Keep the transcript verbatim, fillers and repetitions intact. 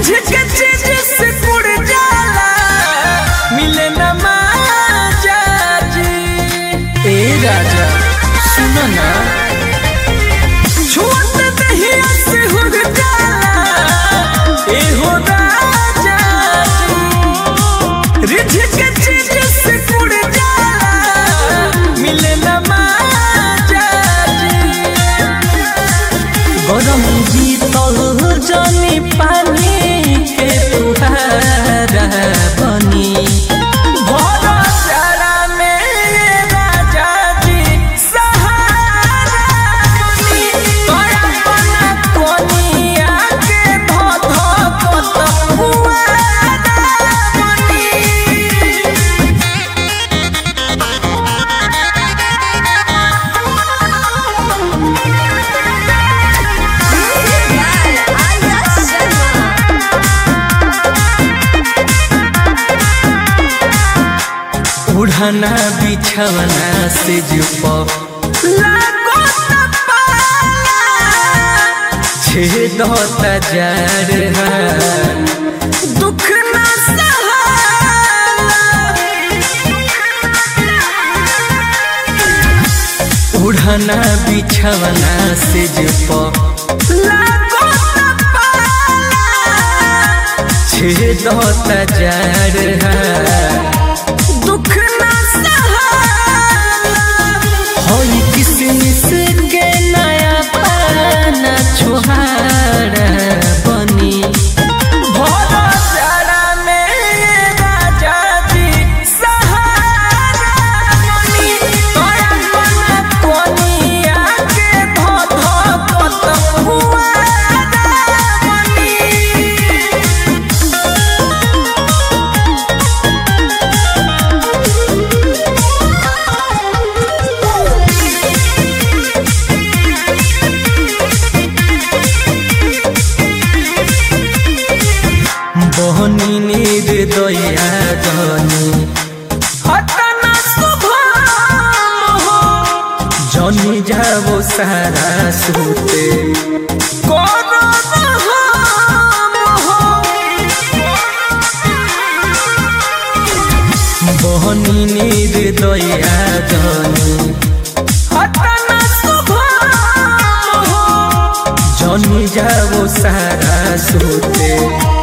रिझक चीज से उड़ जाला मिले न माजा जी। ए राजा सुन ना छूट नहीं से उड़ जाला ए हो राजा जी। रिझक चीज से उड़ जाला मिले न माजा जी। गरम बीतल जानी पानी के तुहारा बनी भरा जाड़ा में राजा जी सहारा बनी। तोरा बना कोनिया के धो धो कत कुआरा बनी। उड़ाना बिछवना से जुपो लागो तपाला छेद होता जार दुख न सहाला। उड़ाना बिछवना से जुपो लागो तपाला छेद होता जार दुख न सहाला। होई किसमिस के नया पाना छुहारा बनी भरा जाड़ा में राजा जी सहारा बनी। तोरा बना कोनिया के धो धो कत कुआरा बनी। बहनी निर्दया जनी हतना शुभम हो जनी जाबो सारा सुते करो रहम हो। बहनी निर्दया जनी हतना शुभम हो जनी जाबो सारा सुते